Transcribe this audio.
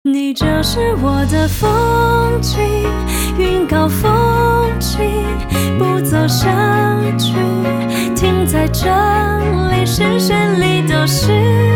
你就是我的风景，云高风轻，不走下去，停在这里，视线里都是